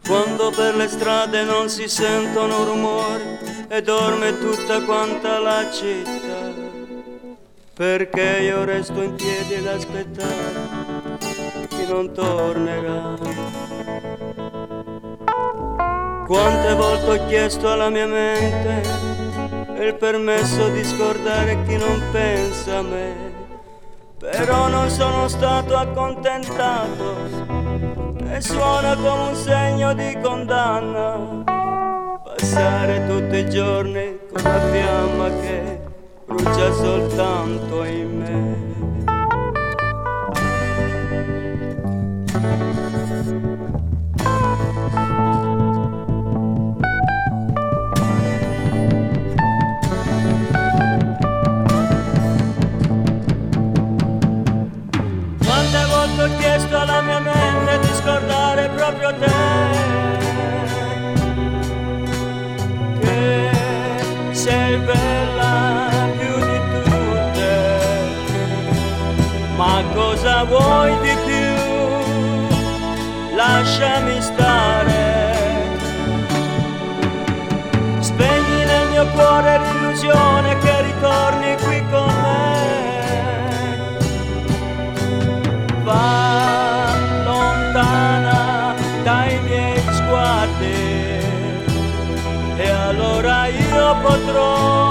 Quando per le strade non si sentono rumori e dorme tutta quanta la città, perché io resto in piedi ad aspettare chi non tornerà. Quante volte ho chiesto alla mia mente il permesso di scordare chi non pensa a me, però non sono stato accontentato e suona come un segno di condanna passare tutti i giorni con la fiamma che brucia soltanto in me. Quante volte ho chiesto alla mia mente di scordare proprio te, che sei bella più di tutte, ma cosa vuoi di più? Lasciami stare, spegni nel mio cuore l'illusione che ritorni qui con me. Va lontana dai miei sguardi e allora io potrò